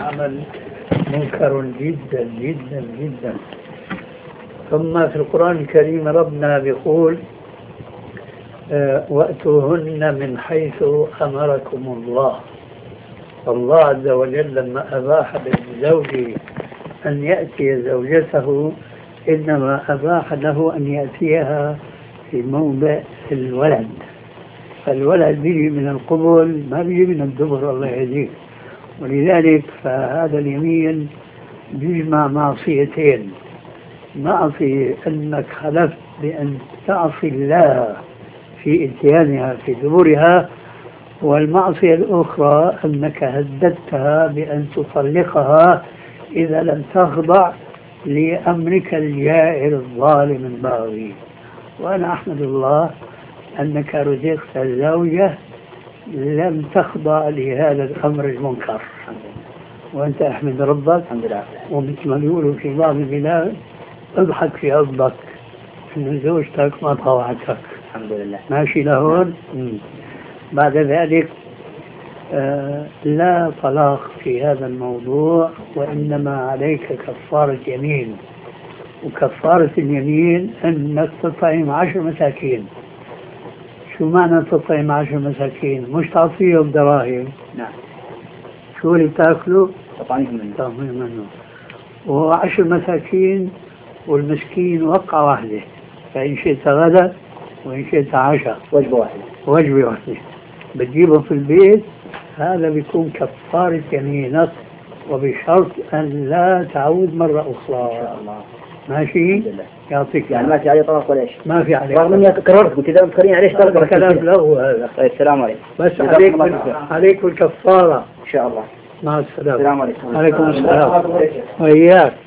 العمل منكر جدا جدا جدا. ثم في القرآن الكريم ربنا بيقول وأتوهن من حيث أمركم الله. الله عز وجل لما أباح للزوج أن يأتي زوجته إنما أباح له أن يأتيها في موضع الولد. فالولد بيجي من القبل ما بيجي من الدبر الله يهديك. ولذلك فهذا اليمين بيجمع معصيتين: معصية أنك حلفت بأن تعصي الله في إتيانها في دبرها، والمعصية الأخرى أنك هددتها بأن تطلقها إذا لم تخضع لأمرك الجائر الظالم الباغي. وأنا أحمد الله أنك رزقت زوجة لم تخضع لهذا الأمر المنكر، وأنت أحمد ربك. الحمد لله. ومثل ما يقولوا في بعض البلاد اضحك في قلبك أن زوجتك ما طوعتك. الحمد لله. ماشي لهون. بعد ذلك لا طلاق في هذا الموضوع، وإنما عليك كفارة يمين. وكفارة اليمين أنك تطعم 10 مساكين. شو معنى تطعم 10 مساكين؟ مش تعطيهم دراهم. نعم. شو اللي بتاكلوا؟ تطعيم منه. و10 مساكين، والمسكين وقعة واحدة، فإن شئت غدا وإن شئت عشاء، وجبة واحدة. بتجيبهم في البيت. هذا بيكون كفارة يمينك، وبشرط أن لا تعود مرة أخرى. إن شاء الله. ماشي؟ يعطيك يعني ما في عليه طلاق ولا شيء؟ ما في عليه. رغم اني كررت قلت اذا بتخليني عليه اشتغل كلام له هذا. طيب السلام عليكم. بس عليك الكفارة ان شاء الله. مع السلامة. السلام عليكم. عليكم السلام. وإياك.